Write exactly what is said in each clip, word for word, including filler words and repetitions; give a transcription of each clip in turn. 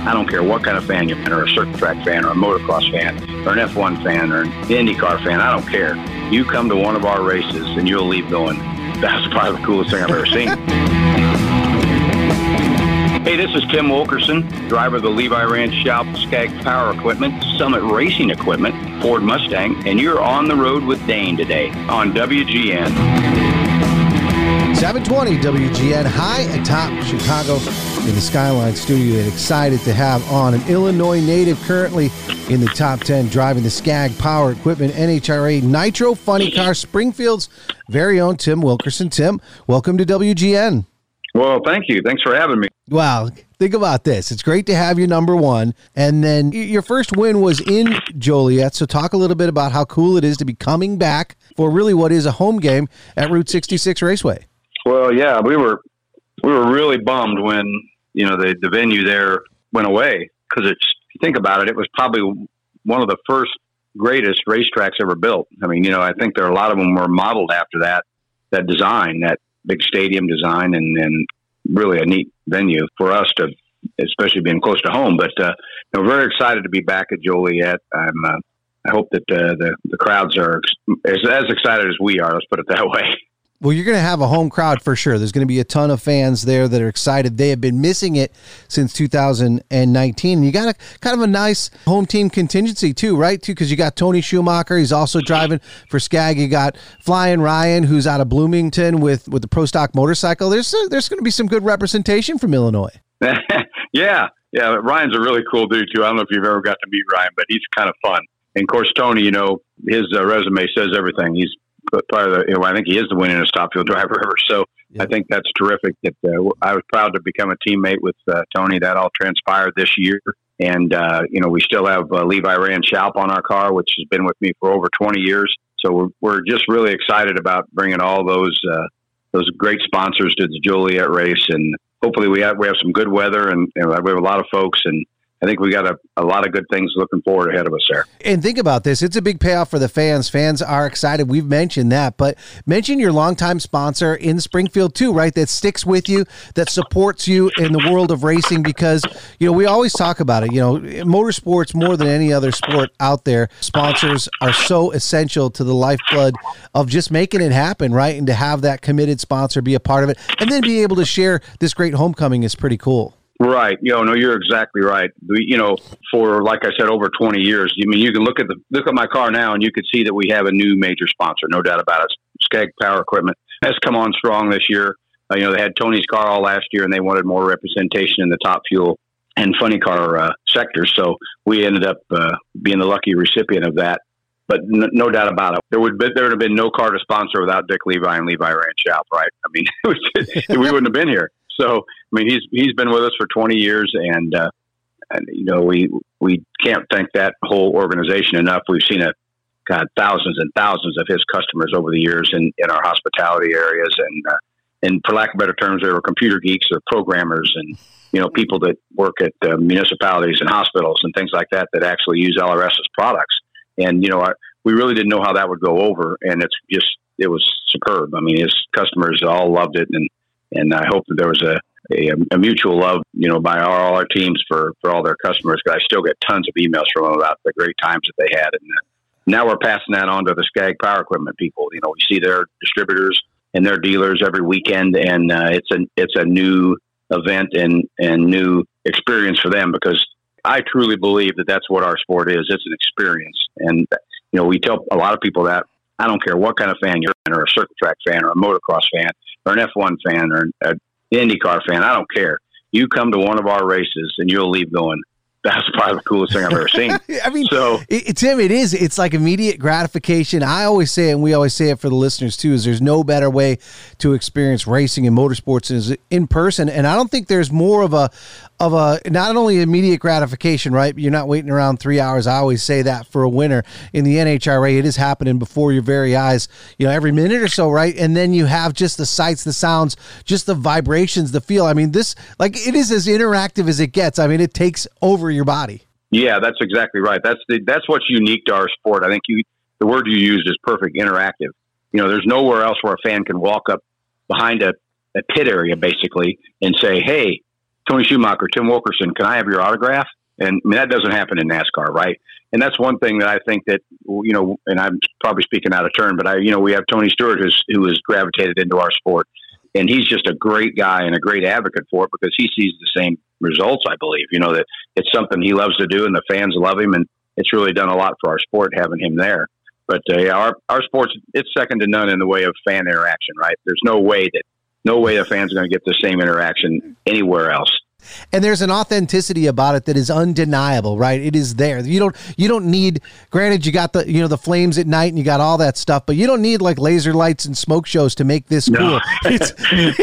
I don't care what kind of fan you're, or a circuit track fan, or a motocross fan, or an F one fan, or an IndyCar fan. I don't care. You come to one of our races and you'll leave going, that's probably the coolest thing I've ever seen. Hey, this is Tim Wilkerson, driver of the Levi Ranch Shop Skag Power Equipment, Summit Racing Equipment, Ford Mustang, and you're on the road with Dane today on W G N. seven twenty W G N, high atop Chicago in the Skyline studio, and excited to have on an Illinois native currently in the top ten driving the Skag Power Equipment N H R A Nitro Funny Car, Springfield's very own Tim Wilkerson. Tim, welcome to W G N. Well, thank you. Thanks for having me. Wow. Think about this. It's great to have you number one. And then your first win was in Joliet. So talk a little bit about how cool it is to be coming back for really what is a home game at Route sixty-six Raceway. Well, yeah, we were we were really bummed when, you know, the, the venue there went away, because it's, if you think about it, it was probably one of the first greatest racetracks ever built. I mean, you know, I think there are a lot of them were modeled after that, that design, that big stadium design, and, and really a neat venue for us to, especially being close to home. But uh, you know, very excited to be back at Joliet. I'm, uh, I hope that uh, the the crowds are as, as excited as we are. Let's put it that way. Well, you're going to have a home crowd for sure. There's going to be a ton of fans there that are excited. They have been missing it since two thousand nineteen. And you got a kind of a nice home team contingency too, right? Too, because you got Tony Schumacher. He's also driving for Skag. You got Flying Ryan, who's out of Bloomington with, with the Pro Stock motorcycle. There's uh, there's going to be some good representation from Illinois. yeah, yeah. Ryan's a really cool dude too. I don't know if you've ever got to meet Ryan, but he's kind of fun. And of course, Tony, you know, his uh, resume says everything. He's part of the, you know, I think he is the winningest top field driver ever. So yeah. I think that's terrific. That uh, I was proud to become a teammate with uh, Tony. That all transpired this year. And, uh, you know, we still have uh, Levi Ranch Shop on our car, which has been with me for over twenty years. So we're, we're just really excited about bringing all those, uh, those great sponsors to the Joliet race. And hopefully we have, we have some good weather, and, and we have a lot of folks, and I think we got a, a lot of good things looking forward ahead of us there. And think about this. It's a big payoff for the fans. Fans are excited. We've mentioned that, but mention your longtime sponsor in Springfield too, right? That sticks with you, that supports you in the world of racing, because, you know, we always talk about it, you know, motorsports more than any other sport out there. Sponsors are so essential to the lifeblood of just making it happen, right? And to have that committed sponsor be a part of it, and then be able to share this great homecoming is pretty cool. Right. You know, no, you're exactly right. We, you know, for, like I said, over twenty years, I mean, you can look at the, look at my car now and you could see that we have a new major sponsor, no doubt about it. Skag Power Equipment has come on strong this year. Uh, you know, they had Tony's car all last year, and they wanted more representation in the Top Fuel and Funny Car uh, sectors. So we ended up uh, being the lucky recipient of that. But n- no doubt about it, there would be, there would have been no car to sponsor without Dick Levi and Levi Ranch Shop, right? I mean, it was, we wouldn't have been here. So, I mean, he's he's been with us for twenty years, and, uh, and you know, we we can't thank that whole organization enough. We've seen a God thousands and thousands of his customers over the years in, in our hospitality areas, and uh, and for lack of better terms, they were computer geeks or programmers, and you know, people that work at uh, municipalities and hospitals and things like that that actually use LRS's products. And you know, I, we really didn't know how that would go over, and it's just it was superb. I mean, his customers all loved it, and. And I hope that there was a, a, a mutual love, you know, by our, all our teams for, for all their customers. Because I still get tons of emails from them about the great times that they had. And uh, now we're passing that on to the Skag Power Equipment people. You know, we see their distributors and their dealers every weekend, and uh, it's a it's a new event and and new experience for them. Because I truly believe that that's what our sport is. It's an experience, and you know, we tell a lot of people that I don't care what kind of fan you're, or a circuit track fan, or a motocross fan, or an F one fan, or an IndyCar fan. I don't care. You come to one of our races and you'll leave going, that's probably the coolest thing I've ever seen. I mean, so it, Tim, it is. It's like immediate gratification. I always say it, and we always say it for the listeners too, is there's no better way to experience racing and motorsports is in person. And I don't think there's more of a, of a, not only immediate gratification, right? You're not waiting around three hours. I always say that for a winner in the N H R A, it is happening before your very eyes, you know, every minute or so, right? And then you have just the sights, the sounds, just the vibrations, the feel. I mean, this, like, it is as interactive as it gets. I mean, it takes over your body. Yeah, that's exactly right. That's the, that's what's unique to our sport. I think you, the word you used is perfect, interactive. You know, there's nowhere else where a fan can walk up behind a, a pit area basically and say, hey, Tony Schumacher, Tim Wilkerson, can I have your autograph? And I mean, that doesn't happen in NASCAR, right? And that's one thing that I think that, you know, and I'm probably speaking out of turn, but I, you know, we have Tony Stewart who's, who has gravitated into our sport. And he's just a great guy and a great advocate for it because he sees the same results, I believe. You know, that it's something he loves to do and the fans love him. And it's really done a lot for our sport having him there. But uh, yeah, our, our sports, it's second to none in the way of fan interaction, right? There's no way that, no way the fans are going to get the same interaction anywhere else. And there's an authenticity about it that is undeniable, right? It is there. You don't you don't need, granted, you got the, you know, the flames at night and you got all that stuff, but you don't need like laser lights and smoke shows to make this no. cool. It's,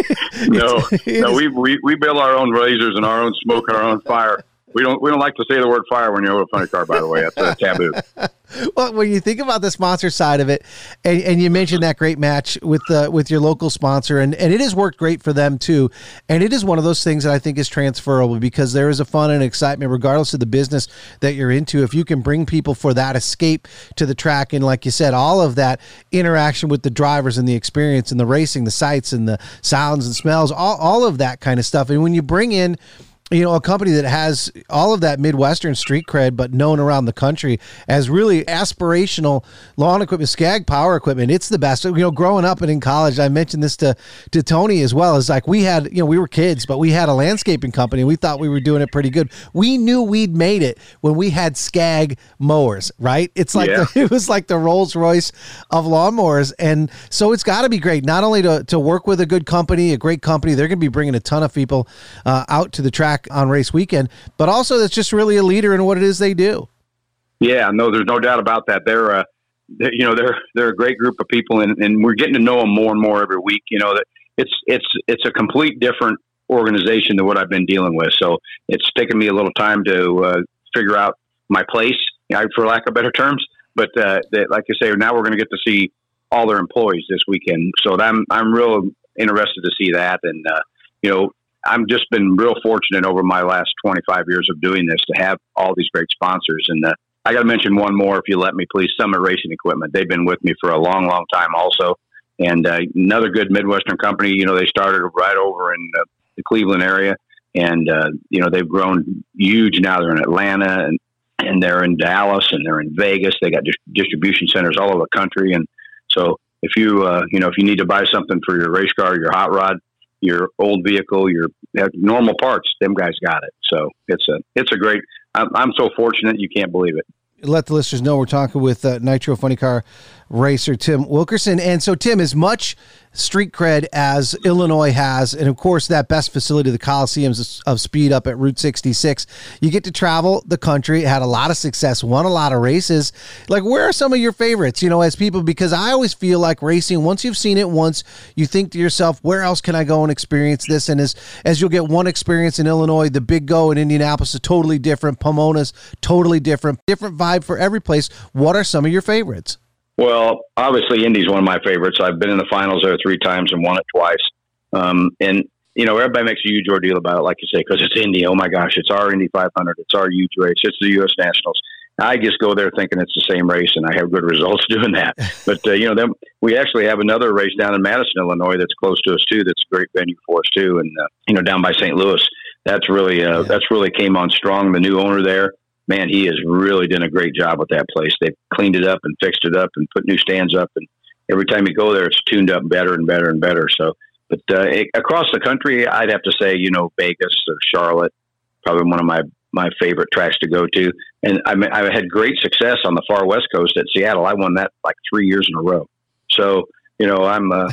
no, it's, no, we, we we build our own lasers and our own smoke and our own fire. We don't we don't like to say the word fire when you're over a funny car, by the way. That's a taboo. Well, when you think about the sponsor side of it, and, and you mentioned that great match with the with your local sponsor, and, and it has worked great for them too. And it is one of those things that I think is transferable because there is a fun and excitement, regardless of the business that you're into. If you can bring people for that escape to the track, and like you said, all of that interaction with the drivers and the experience and the racing, the sights and the sounds and smells, all, all of that kind of stuff. And when you bring in, you know, a company that has all of that Midwestern street cred, but known around the country as really aspirational lawn equipment, Skag Power Equipment. It's the best. You know, growing up and in college, I mentioned this to, to Tony as well. Is like we had, you know, we were kids, but we had a landscaping company. We thought we were doing it pretty good. We knew we'd made it when we had Skag mowers, right? It's like yeah. the, it was like the Rolls Royce of lawnmowers. And so it's got to be great, not only to, to work with a good company, a great company. They're going to be bringing a ton of people uh, out to the track on race weekend, but also that's just really a leader in what it is they do. Yeah, no, there's no doubt about that. They're, uh, they're you know, they're they're a great group of people, and, and we're getting to know them more and more every week. You know, that it's it's it's a complete different organization than what I've been dealing with. So it's taken me a little time to uh, figure out my place, you know, for lack of better terms. But uh, they, like I say, now we're going to get to see all their employees this weekend. So I'm I'm real interested to see that, and uh, you know. I've just been real fortunate over my last twenty-five years of doing this to have all these great sponsors. And uh, I got to mention one more, if you let me, please. Summit Racing Equipment. They've been with me for a long, long time also. And uh, another good Midwestern company. You know, they started right over in uh, the Cleveland area. And, uh, you know, they've grown huge now. They're in Atlanta and, and they're in Dallas and they're in Vegas. They got dis- distribution centers all over the country. And so if you, uh, you know, if you need to buy something for your race car, your hot rod, your old vehicle, your normal parts, them guys got it. So it's a, it's a great, I'm, I'm so fortunate. You can't believe it. Let the listeners know we're talking with uh, Nitro Funny Car racer Tim Wilkerson. And so, Tim, as much street cred as Illinois has, and of course that best facility, the Coliseums of Speed up at Route sixty-six, you get to travel the country, had a lot of success, won a lot of races. Like, where are some of your favorites, you know, as people, because I always feel like racing, once you've seen it once, you think to yourself, where else can I go and experience this? And as, as you'll get one experience in Illinois, the Big Go in Indianapolis is totally different. Pomona's totally different, different vibe for every place. What are some of your favorites? Well, obviously, Indy's one of my favorites. I've been in the finals there three times and won it twice. Um, and, you know, everybody makes a huge ordeal about it, like you say, because it's Indy. Oh, my gosh, it's our Indy five hundred. It's our huge race. It's the U S Nationals. I just go there thinking it's the same race, and I have good results doing that. But, uh, you know, then we actually have another race down in Madison, Illinois that's close to us, too. That's a great venue for us, too. And, uh, you know, down by Saint Louis, that's really, uh, yeah. that's really came on strong. The new owner there, man, he has really done a great job with that place. They've cleaned it up and fixed it up and put new stands up. And every time you go there, it's tuned up better and better and better. So, but uh, it, across the country, I'd have to say, you know, Vegas or Charlotte, probably one of my, my favorite tracks to go to. And I mean, I had great success on the far West Coast at Seattle. I won that like three years in a row. So, you know, I'm, uh,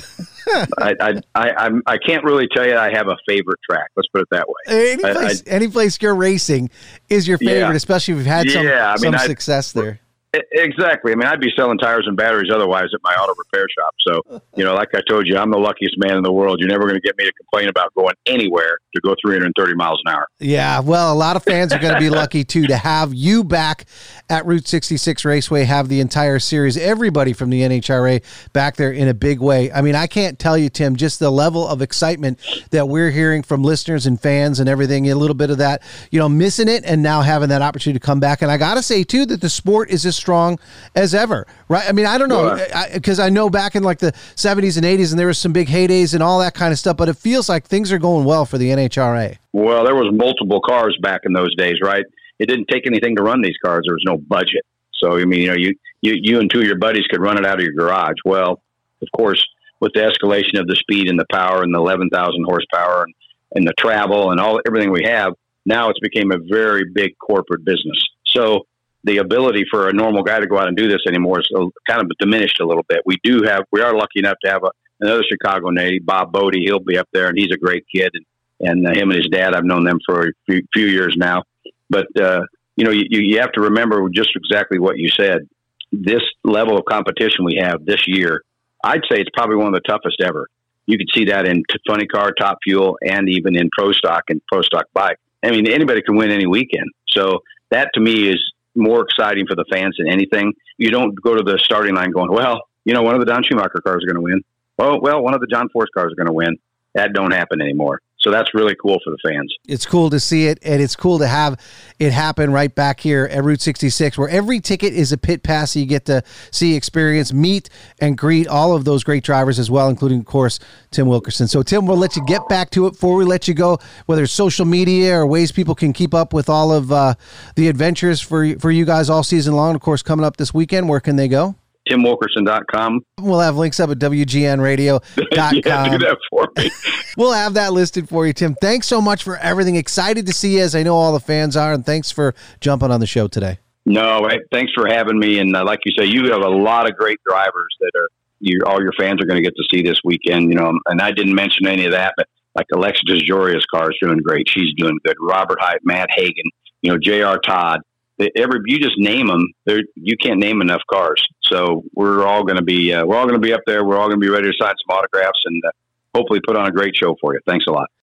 I, I, I, I'm, I can't really tell you I have a favorite track. Let's put it that way. Any place, I, I, any place you're racing is your favorite, yeah. especially if you've had some, yeah, I mean, some I, success there. Exactly. I mean, I'd be selling tires and batteries otherwise at my auto repair shop. So, you know, like I told you, I'm the luckiest man in the world. You're never going to get me to complain about going anywhere to go three hundred thirty miles an hour. Yeah, well, a lot of fans are going to be lucky, too, to have you back at Route sixty-six Raceway, have the entire series, everybody from the N H R A back there in a big way. I mean, I can't tell you, Tim, just the level of excitement that we're hearing from listeners and fans and everything, a little bit of that, you know, missing it and now having that opportunity to come back. And I got to say, too, that the sport is as strong as ever, right? I mean, I don't know, because I, I know back in like the seventies and eighties, and there was some big heydays and all that kind of stuff, but it feels like things are going well for the N H R A. Well, there was multiple cars back in those days, right? It didn't take anything to run these cars. There was no budget. So, I mean, you know, you, you, you and two of your buddies could run it out of your garage. Well, of course, with the escalation of the speed and the power and the eleven thousand horsepower and, and the travel and all everything we have, now it's became a very big corporate business. So the ability for a normal guy to go out and do this anymore is kind of diminished a little bit. We do have, we are lucky enough to have a, another Chicago native, Bob Bodie. He'll be up there, and he's a great kid. And, and uh, him and his dad, I've known them for a few, few years now. But, uh, you know, you, you have to remember just exactly what you said. This level of competition we have this year, I'd say it's probably one of the toughest ever. You could see that in Funny Car, Top Fuel, and even in Pro Stock and Pro Stock Bike. I mean, anybody can win any weekend. So that to me is more exciting for the fans than anything. You don't go to the starting line going, well, you know, one of the Don Schumacher cars are going to win. Oh, well, one of the John Force cars are going to win. That don't happen anymore. So that's really cool for the fans. It's cool to see it, and it's cool to have it happen right back here at Route sixty-six, where every ticket is a pit pass. So you get to see, experience, meet, and greet all of those great drivers as well, including, of course, Tim Wilkerson. So, Tim, we'll let you get back to it before we let you go, whether it's social media or ways people can keep up with all of uh, the adventures for, for you guys all season long. Of course, coming up this weekend, where can they go? Tim Wilkerson dot com. We'll have links up at W G N radio dot com. Yeah, do that for me. We'll have that listed for you, Tim. Thanks so much for everything. Excited to see you, as I know all the fans are, and thanks for jumping on the show today. No, hey, thanks for having me. And uh, like you say, you have a lot of great drivers that are you, all your fans are going to get to see this weekend. You know, and I didn't mention any of that, but like Alexa DesJoria's car is doing great. She's doing good. Robert Hight, Matt Hagan, you know, J R Todd. Every you just name them, you can't name enough cars. So we're all going to be uh, we're all going to be up there. We're all going to be ready to sign some autographs and uh, hopefully put on a great show for you. Thanks a lot.